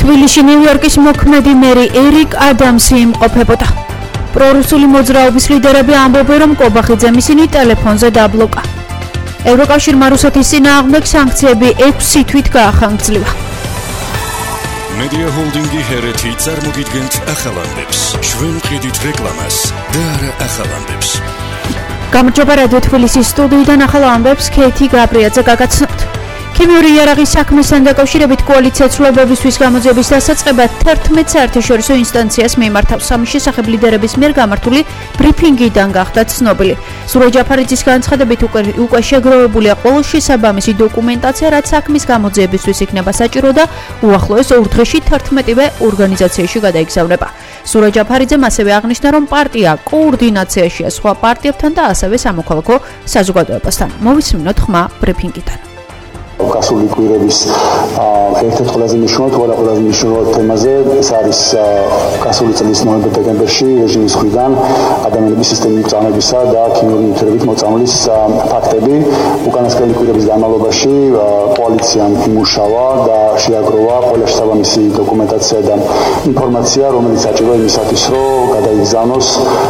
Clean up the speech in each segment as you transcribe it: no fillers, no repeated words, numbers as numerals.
თბილისში ნიუ-იორკის მოქმედი მერი ერიკ ადამსი იმყოფებოდა. პრორუსული მოძრაობის ლიდერები ამბობენ, რომ კობახიძემ ისინი ტელეფონზე დაბლოკა. ევროკავშირმა რუსეთის წინააღმდეგ სანქციები 6 თვით გაახანგრძლივა. Media Holdingi ჰერეთი წარმოგიდგენთ ახალამდებს. ჩვენ ვყიდით რეკლამას და არა ახალამდებს. გამარჯობა რადიო თბილისის სტუდიიდან ახალამდებს ქეითი გაბრიაძე გაგაცნობთ. ქიმიური იარაღის საქმესთან დაკავშირებით კოალიცია ცვლილებებისთვის გამოძიების დასაწყებად 11 საერთაშორისო ინსტანციას მიმართავს. სამის შესახებ ლიდერების მიერ გამართული ბრიფინგიდან გახდა ცნობილი. სურაჯ ჯაფარიძის განცხადებით უკვე შეგროვებულია ყველა შესაბამისი დოკუმენტაცია, რაც საქმის გამოძიებისთვის იქნება საჭირო და უახლოეს 2 დღეში 11-ვე ორგანიზაციაში გადაიგზავნება. სურაჯ ჯაფარიძემ ასევე აღნიშნა, რომ პარტია კოორდინაციაშია სხვა პარტიებთან და ასევე სამოქალაქო საზოგადოებასთან. მოვისმინოთ ხმა ბრიფინგიდან. გასული კვირების ერთ-ერთ ყველაზე მნიშვნელოვან თემაზე ეს არის გასული წლის ნოემბერ-დეკემბერში რეჟიმის მხრიდან ადამიანების სისტემური წამებისა და ქიმიური ნივთიერებით მოწამვლის ფაქტები. უკანასკნელი კვირების განმავლობაში კოალიციამ იმუშავა და შეაგროვა ყველა შესაბამისი დოკუმენტაცია და ინფორმაცია, რომელიც საჭირო იმისათვის, რომ გადაიგზავნოს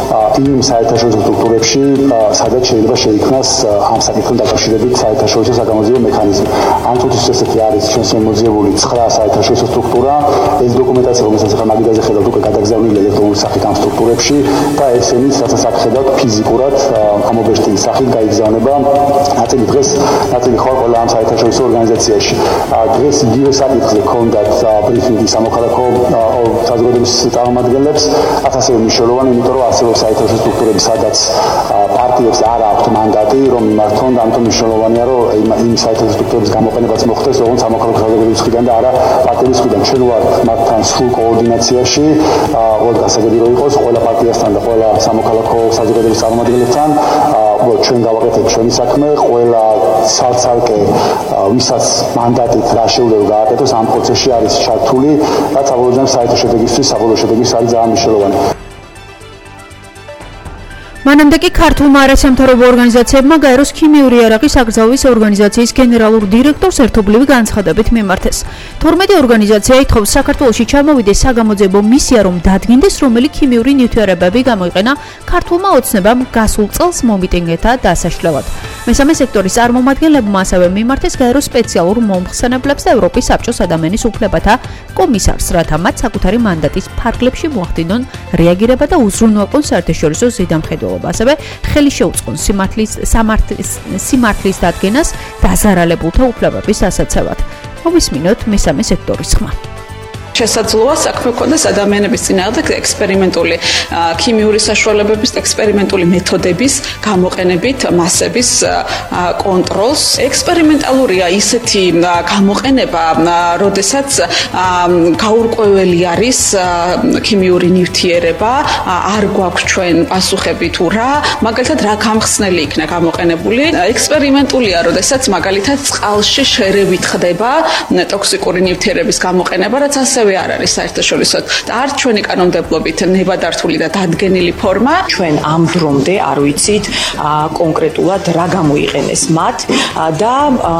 იმ საერთაშორისო სტრუქტურებში, სადაც შეიძლება შეიქმნას ამ საკითხთან დაკავშირებით საერთაშორისო საგამოძიებო მექანიზმი. ამ თვითონ ესეთი არის ჩვენს მოძიებული 9 საერთაშორისო სტრუქტურა. ეს დოკუმენტაცია, რომელსაც ახლა მაგიდაზე ხედავთ, უკვე გადაგზავნილი ელექტრონული სახით ამ სტრუქტურებში და ესენი რასაც აქ ხედავთ ფიზიკურად ამობეჭდილი სახით გაიგზავნება ნაწილი დღეს, ნაწილი ხვალ ყველა ამ საერთაშორისო ორგანიზაციაში. დღეს იგივე საკითხზე ჰქონდათ ბრიფინგი სამოქალაქო საზოგადოების წარმომადგენლებს, ასევე მნიშვნელოვანი, იმიტომ რომ ასევე საერთაშორისო სტრუქტურები, სადაც პარტიებს არ აქვთ მანდატი, რომ მიმართონ, ამიტომ მნიშვნელოვანია, რომ იმ საერთაშორისო სტრუქტურების გამოყენებაც მოხდეს, როგორც სამოქალაქო საზოგადოების მხრიდან და არა პარტიების მხრიდან. ჩვენ ვართ მათთან სრულ კოორდინაციაში, უბრალოდ გასაგები რომ იყოს ყველა პარტიასთან და ყველა სამოქალაქო საზოგადოების წარმომადგენლებთან. ჩვენ გავაკეთებთ ჩვენი საქმე, ყველა ცალ-ცალკე ვისაც მანდატით რა შეუძლია გააკეთოს ამ პროცესში არის ჩართული, რაც საბოლოო შედეგისთვის არის ძალიან მნიშვნელოვანი. მანამდე კი ქართულმა არასამთავრობო ორგანიზაციებმა გაეროს ქიმიური იარაღის აკრძალვის ორგანიზაციის გენერალურ დირექტორს ერთობლივი განცხადებით მიმართეს. 12 ორგანიზაცია ითხოვს საქართველოში ჩამოვიდეს საგამოძიებო მისია, რომ დადგინდეს, რომელი ქიმიური ნივთიერებები გამოიყენა ქართულმა ოცნებამ გასულ წელს მომიტინგეთა დასაშლელად. მესამე სექტორის წარმომადგენლებმა ასევე მიმართეს გაეროს სპეციალურ მომხსენებლებს და ევროპის საბჭოს ადამიანის უფლებათა კომისარს, რათა მათ საკუთარი მანდატის ფარგლებში მოახდინონ რეაგირება და უზრუნველყონ საერთაშორისო ზედამხედველობა. ასევე ხელი შეუწყონ სიმართლის დადგენას დაზარალებულთა უფლებების დასაცავად. მოვისმინოთ მესამე სექტორის ხმა. შესაძლოა საქმე ქონდეს ადამიანების წინააღმდეგ ექსპერიმენტული ქიმიური საშუალებების და ექსპერიმენტული მეთოდების გამოყენებით მასების კონტროლს. ექსპერიმენტალურია ისეთი გამოყენება, როდესაც გაურკვეველი არის ქიმიური ნივთიერება, არ გვაქვს ჩვენ პასუხები თუ რა, მაგალითად რა გამხსნელი იქნა გამოყენებული. ექსპერიმენტულია, როდესაც მაგალითად წყალში შერევით ხდება ტოქსიკური ნივთიერების გამოყენება, რაც ასევე არ არის საერთაშორისოდ და არ ჩვენი კანონმდებლობით ნებადართული და დადგენილი ფორმა. ჩვენ ამ დრომდე არ ვიცით კონკრეტულად რა გამოიყენეს მათ და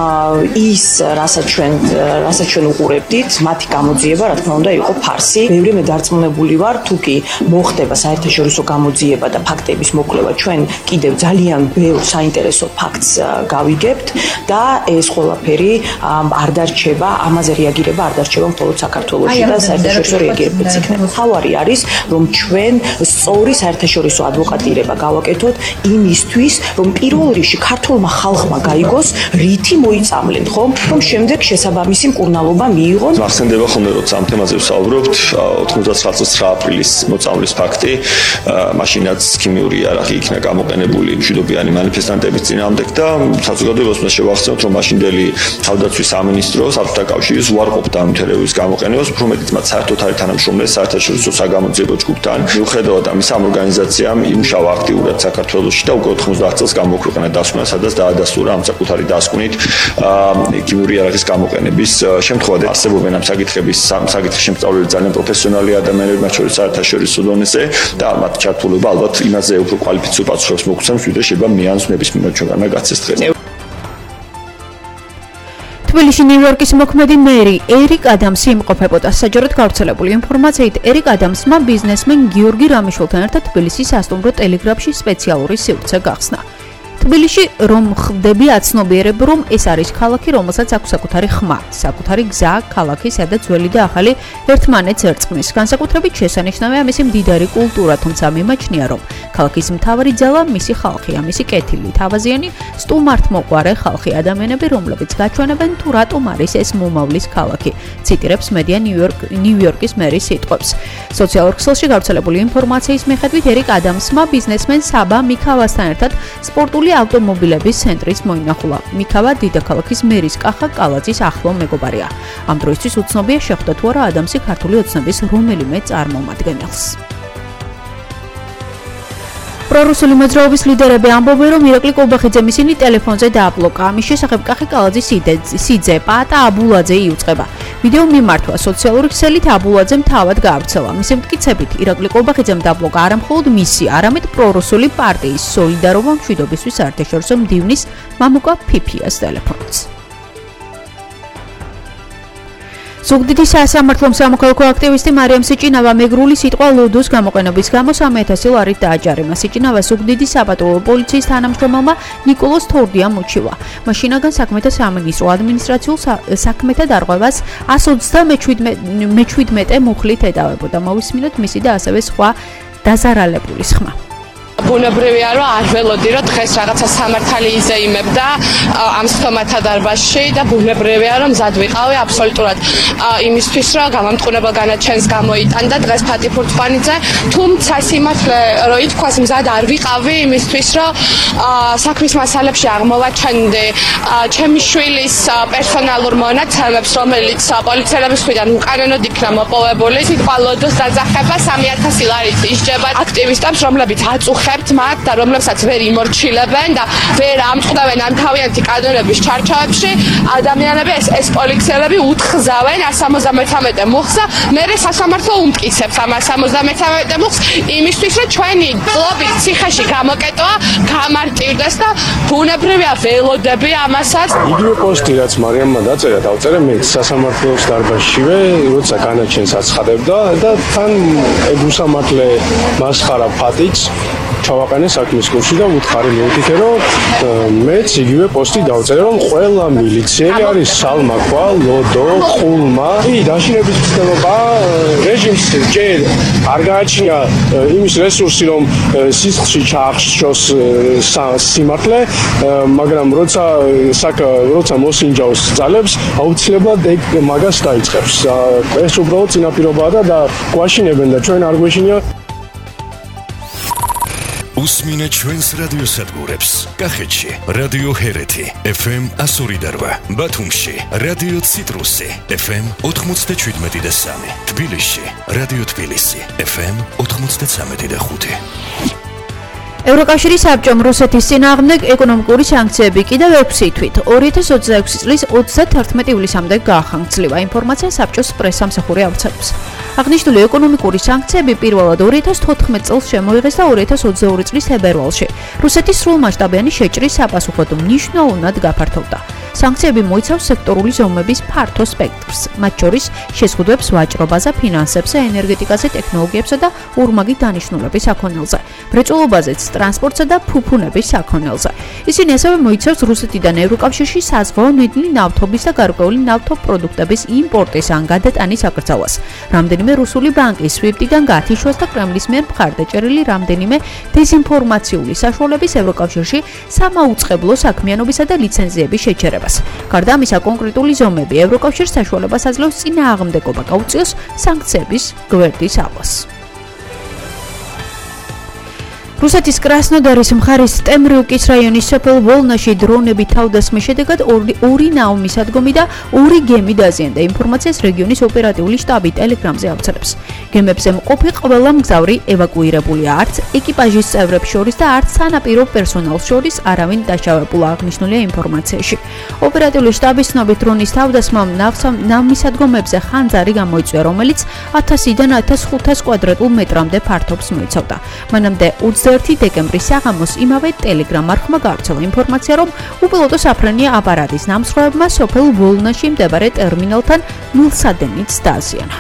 ის რასაც ჩვენ უყურებდით, მათი გამოძიება რა თქმა უნდა იყო ფარსი. ბევრი მე დარწმუნებული ვარ, თუ კი მოხდება საერთაშორისო გამოძიება და ფაქტების მოკვლევა, ჩვენ კიდევ ძალიან ბევრ საინტერესო ფაქტს გავიგებთ და ეს ყველაფერი არ დარჩება, ამაზე რეაგირება არ დარჩება მხოლოდ საქართველოში. და საერთაშორისო რეაგირებაც იქნება. თავარი არის, რომ ჩვენ სწორი საერთაშორისო ადვოკატირება გავაკეთოთ იმისთვის, რომ პირველ რიგში ქართულმა ხალხმა გაიგოს, რითი მოიწამლენ, ხომ? რომ შემდეგ შესაბამისი მკურნალობა მიიღონ. ახსენდება ხოლმე, როცა ამ თემაზე ვსაუბრობთ, 99 წლის 9 აპრილის მოწამვლის ფაქტი, მაშინაც ქიმიური იარაღი იქნა გამოყენებული მშვიდობიანი მანიფესტანტების წინააღმდეგ და საზოგადოებას უნდა შევახსენოთ, რომ მაშინდელი თავდაცვის სამინისტრო საბჭოთა კავშირის უარყოფდა ამ ნივთიერების გამოყენებას, რომელიც მათ საერთოდ არის თანამშრომლები საერთაშორისო საგამოძიებო ჯგუფთან. მიუხედავად ამისა, ამ ორგანიზაციამ იმუშავა აქტიურად საქართველოში და უკვე 90 წელს გამოქვეყნა დასკვნა, სადაც დაადასტურა ამ საკუთარი დასკვნით ქიმიური იარაღის გამოყენების შემთხვევაში. არსებობენ ამ საკითხის შემსწავლელი ძალიან პროფესიონალი ადამიანები, მათ შორის საერთაშორისო დონეზე და მათ ჩართულობა ალბათ იმაზე უფრო კვალიფიცირებულ პასუხებს მოგვცემს, ვიდრე შეიძლება მეანს ნებისმიერ ჩვენგანმა გაცეს დღეს. თბილისში ნიუ-იორკის მოქმედი მერი ერიკ ადამსი იმყოფებოდა. საჯაროდ გავრცელებული ინფორმაციით, ერიკ ადამსმა ბიზნესმენ გიორგი რამიშვილთან ერთად თბილისის სასტუმრო ტელეგრაფში სპეციალური სივრცე გახსნა. თბილისში რომ ხდები აცნობიერებ, რომ ეს არის ქალაქი, რომელსაც აქვს საკუთარი ხმა, საკუთარი გზა, ქალაქი, სადაც ძველი და ახალი ერთმანეთს ერწყმის. განსაკუთრებით შესანიშნავია მისი მდიდარი კულტურა, თუმცა მიმაჩნია, რომ ქალაქის მთავარი ძალა მისი ხალხია, მისი კეთილი, თავაზიანი, სტუმართმოყვარე ხალხი, ადამიანები, რომლებიც გაჩვენებენ თუ რატომ არის ეს მომავლის ქალაქი. ციტირებს მედია ნიუ-იორკის მერის სიტყვებს. სოციალურ ქსელში გავრცელებული ინფორმაციის მიხედვით, ერიკ ადამსმა ბიზნესმენ საბა მიქავასთან ერთად სპორტული ავტომობილების ცენტრის მოინახულა. მიქავა დედაქალაქის მერის კახა კალაძის ახლო მეგობარია. ამ დროისთვის უცნობია შეხვდა თუ არა ადამსი ქართული ოცნების რომელიმე წარმომადგენელს. პრორუსული მოძრაობის ლიდერები ამბობენ, რომ ირაკლი კოლბახიძემ ისინი ტელეფონზე დააბლოკა. ამის შესახებ კახი კალაძის სიძე პატა აბულაძე იუწყება. ვიდეო მიმართვა სოციალური ქსელით აბულაძემ თავად გაავრცელა. მისი მტკიცებით, ირაკლი კოლბახიძემ დააბლოკა არა მხოლოდ მისი, არამედ პრორუსული პარტიის სოლიდარობა მშვიდობისთვის საერთაშორისო მდივნის მამუკა ფიფიას ტელეფონიც. ზუგდიდის სასამართლომ სამოქალაქო აქტივისტი მარიამ სიჭინავა მეგრული სიტყვა ლოდოს გამოყენების გამო 3,000 ლარით დააჯარიმა. სიჭინავა ზუგდიდის საპატრულო პოლიციის თანამშრომელმა ნიკოლოზ თორდიამ უჩივა. მაშინაგან საქმეთა სამინისტრო ადმინისტრაციულ საქმეთა დარღვევას 117 მუხლით ედავებოდა. მოვისმინოთ მისი და ასევე სხვა დაზარალებულის ხმა. ბუნებრივია, რომ არ ველოდი, რომ დღეს რაღაცა სამართალი იზეიმებდა ამ სტომათა დარბაზში და ბუნებრივია, რომ მზად ვიყავი აბსოლუტურად იმისთვის, რომ გამამტყუნება განაჩენს გამოიტანდა დღეს ფატიფურთბანიძე, თუმცა სიმართლე რო ითქვას, მზად არ ვიყავი იმისთვის, რომ საქმის მასალებში აღმოვაჩენდი ჩემი შვილის პერსონალურ მონაცემებს, რომელიც პოლიციელების მხრიდან უკანონოდ იქნა მოპოვებული. სიტყვა ლოდოს დაძახება 3,000 ლარით ისჯება აქტივისტებს, რომლებიც აწუხებთ მათ და რომლებსაც ვერ იმორჩილებენ და ვერ ამწყდავენ ამ თავიანთი კანონების ჩარჩოებში. ადამიანები ეს პოლიციელები უთხზავენ 173 მუხლს და მერე სასამართლო უმტკიცებს ამ 173 მუხლს იმისთვის, რომ ჩვენი კლუბის ციხეში გამოკეტვა გამარტივდეს და ბუნებრივია ველოდები ამასაც. იგივე პოსტი რაც მარიამმა დაწერა, დავწერე მე სასამართლოს დარბაზშივე, როცა განაჩენს აცხადებდა და თან უსამართლე მასხარა ფატიც ჩავაყენე საქმის კურსში და უთხარი მეუთითე, რომ მეც იგივე პოსტი დავწერე, რომ ყველა მილიციელი არის სალმაქვა, ლოდო, ხულმა. დაშინების ცდელობა რეჟიმს ჯერ არ გააჩნია იმის რესურსი, რომ სისხლში ჩაახშოს სიმართლე, მაგრამ როცა მოსინჯავს ძალებს, აუცილებლად მაგას დაიწყებს. ეს უბრალოდ წინაპირობაა და გვაშინებენ და ჩვენ არ გვეშინია. უსმინეთ ჩვენს რადიოსადგურებს. კახეთში რადიო ჰერეთი FM 102, ბათუმში რადიო ციტრუსი FM 97.3, თბილისში რადიო თბილისი FM 93.5. ევროკავშირის საბჭომ რუსეთის წინააღმდეგ ეკონომიკური სანქციები კიდევ 6 თვით 2026 წლის 31 ივლისამდე გაახანგცლივა. ინფორმაცია საბჭოს პრესამსახური ავრცელებს. აღნიშნული ეკონომიკური სანქციები პირველად 2014 წელს შემოიღეს და 2022 წლის თებერვალში რუსეთის სრულმასშტაბიანი შეჭრის საპასუხოდ მნიშვნელოვნად გაფართოვდა. სანქციები მოიცავს სექტორული ზომების ფართო სპექტრს, მათ შორის შეზღუდვებს ვაჭრობაზე, ფინანსებზე, ენერგეტიკაზე, ტექნოლოგიებსა და ორმაგი დანიშნულების საქონელზე, მრეწველობაზეც, ტრანსპორტსა და ფუფუნების საქონელზე. ისინი ასევე მოიცავს რუსეთიდან ევროკავშირში საზღვაო ნედლი ნავთობის და გარკვეული ნავთობპროდუქტების იმპორტის ან გადატანის აკრძალვას. რამდენიმე რუსული ბანკის SWIFT-დან გათიშვას და კრემლის მიერ მხარდაჭერილი რამდენიმე დეზინფორმაციული საშუალების ევროკავშირში სამაუწყებლო საქმიანობისა და ლიცენზიების შეჩერებას. გარდა ამისა, კონკრეტული ზომები ევროკავშირს საშუალებას აძლევს წინააღმდეგობა გაუწიოს სანქციების გვერდის აყვას. რუსეთის კრასნოდარის მხარის ტემრიუკის რაიონის სოფელ ვოლნაში დრონები თავდასხმის შედეგად ორი ნავმისადგომი და 2 გემი დაზიანდა. ინფორმაციას რეგიონის ოპერატიული შტაბი ტელეგრამზე ავრცელებს. გემებზე მყოფი ყველა მგზავრი ევაკუირებულია, არც ეკიპაჟის წევრებს შორის და არც სანაპირო პერსონალს შორის არავინ დაშავებულა, აღნიშნულია ინფორმაციაში. ოპერატიული შტაბის ცნობით, დრონის თავდასხმამ ნავმისადგომებზე ხანძარი გამოიწვია, რომელიც 1000-დან 1500 კვადრატულ მეტრამდე ფართობს მოიცავდა. მანამდე 20 21 დეკემბრის საღამოს იმავე Telegram არხმა გავრცელა ინფორმაცია, რომ უპილოტო საფრენია აპარატის ნამსხვრევებმა სოფელ ვოლნაში მდებარე ტერმინალთან მილსადენიც დააზიანა.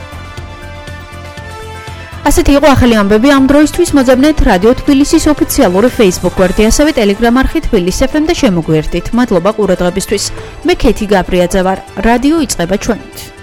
ასეთი იყო ახალი ამბები ამ დროისთვის. მოძებნეთ რადიო თბილისის ოფიციალური Facebook გვერდი, ასევე Telegram არხი თბილისი FM და შემოგვიერთდით. მადლობა ყურადღებისთვის. მე ქეთი გაბრიაძე ვარ. რადიო იწყება ჩვენით.